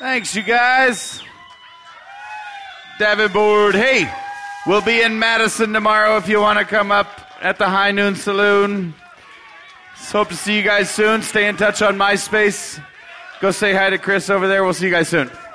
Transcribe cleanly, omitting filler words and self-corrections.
Thanks, you guys. Davenport. Hey, we'll be in Madison tomorrow if you want to come up at the High Noon Saloon. So hope to see you guys soon. Stay in touch on MySpace. Go say hi to Chris over there. We'll see you guys soon.